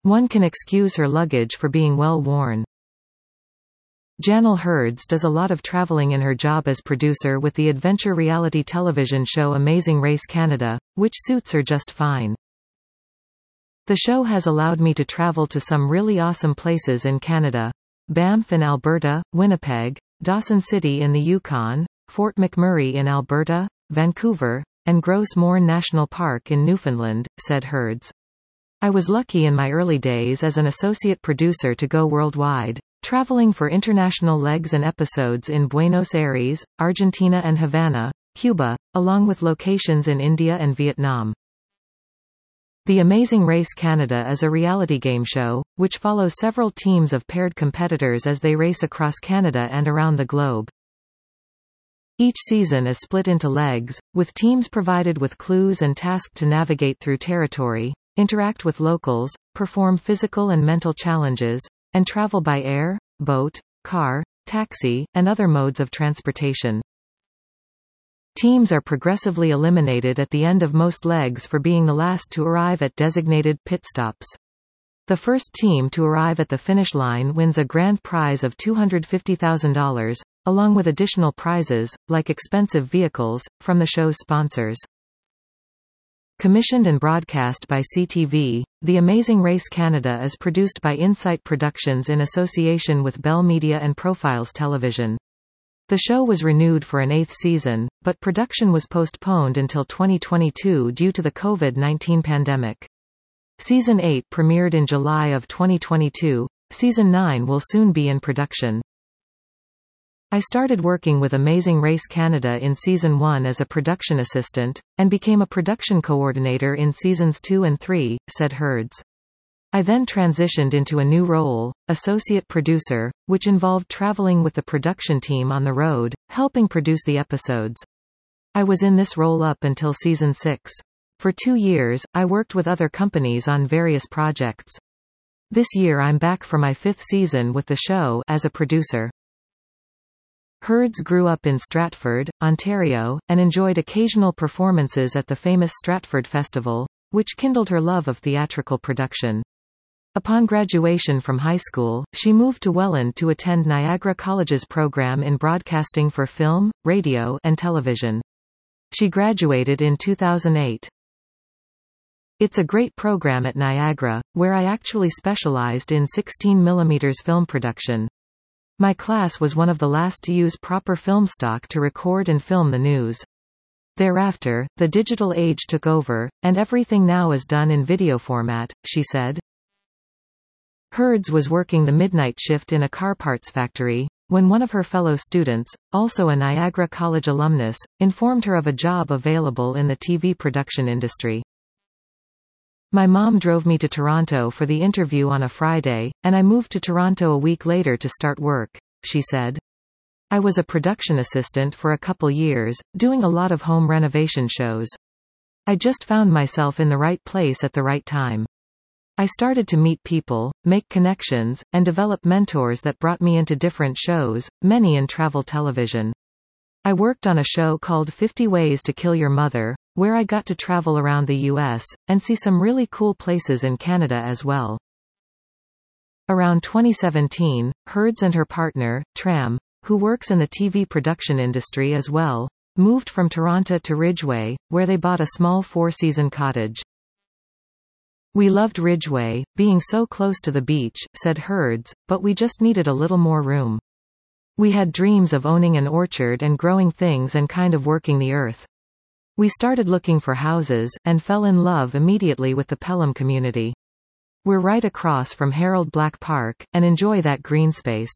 One can excuse her luggage for being well worn. Janelle Hurds does a lot of traveling in her job as producer with the adventure reality television show Amazing Race Canada, which suits her just fine. The show has allowed me to travel to some really awesome places in Canada. Banff in Alberta, Winnipeg, Dawson City in the Yukon, Fort McMurray in Alberta, Vancouver, and Gros Morne National Park in Newfoundland, said Hurds. I was lucky in my early days as an associate producer to go worldwide, traveling for international legs and episodes in Buenos Aires, Argentina and Havana, Cuba, along with locations in India and Vietnam. The Amazing Race Canada is a reality game show, which follows several teams of paired competitors as they race across Canada and around the globe. Each season is split into legs, with teams provided with clues and tasked to navigate through territory, interact with locals, perform physical and mental challenges, and travel by air, boat, car, taxi, and other modes of transportation. Teams are progressively eliminated at the end of most legs for being the last to arrive at designated pit stops. The first team to arrive at the finish line wins a grand prize of $250,000, along with additional prizes, like expensive vehicles, from the show's sponsors. Commissioned and broadcast by CTV, The Amazing Race Canada is produced by Insight Productions in association with Bell Media and Profiles Television. The show was renewed for an 8th season, but production was postponed until 2022 due to the COVID-19 pandemic. Season 8 premiered in July of 2022. Season 9 will soon be in production. I started working with Amazing Race Canada in Season 1 as a production assistant, and became a production coordinator in Seasons 2 and 3, said Hurds. I then transitioned into a new role, associate producer, which involved traveling with the production team on the road, helping produce the episodes. I was in this role up until Season 6. For 2 years, I worked with other companies on various projects. This year I'm back for my 5th season with the show as a producer. Hurds grew up in Stratford, Ontario, and enjoyed occasional performances at the famous Stratford Festival, which kindled her love of theatrical production. Upon graduation from high school, she moved to Welland to attend Niagara College's program in broadcasting for film, radio, and television. She graduated in 2008. It's a great program at Niagara, where I actually specialized in 16mm film production. My class was one of the last to use proper film stock to record and film the news. Thereafter, the digital age took over, and everything now is done in video format, she said. Hurds was working the midnight shift in a car parts factory, when one of her fellow students, also a Niagara College alumnus, informed her of a job available in the TV production industry. My mom drove me to Toronto for the interview on a Friday, and I moved to Toronto a week later to start work, she said. I was a production assistant for a couple years, doing a lot of home renovation shows. I just found myself in the right place at the right time. I started to meet people, make connections, and develop mentors that brought me into different shows, many in travel television. I worked on a show called 50 Ways to Kill Your Mother, where I got to travel around the US, and see some really cool places in Canada as well. Around 2017, Hurds and her partner, Tram, who works in the TV production industry as well, moved from Toronto to Ridgeway, where they bought a small 4-season cottage. We loved Ridgeway, being so close to the beach, said Hurds, but we just needed a little more room. We had dreams of owning an orchard and growing things and kind of working the earth. We started looking for houses, and fell in love immediately with the Pelham community. We're right across from Harold Black Park, and enjoy that green space.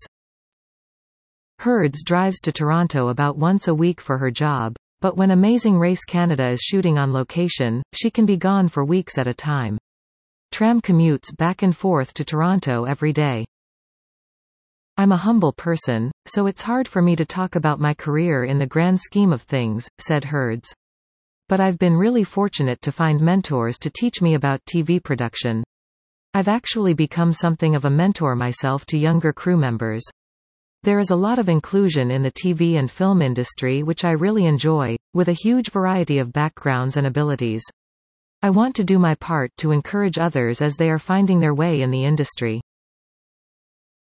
Hurds drives to Toronto about once a week for her job, but when Amazing Race Canada is shooting on location, she can be gone for weeks at a time. Tram commutes back and forth to Toronto every day. I'm a humble person, so it's hard for me to talk about my career in the grand scheme of things, said Hurds. But I've been really fortunate to find mentors to teach me about TV production. I've actually become something of a mentor myself to younger crew members. There is a lot of inclusion in the TV and film industry which I really enjoy, with a huge variety of backgrounds and abilities. I want to do my part to encourage others as they are finding their way in the industry.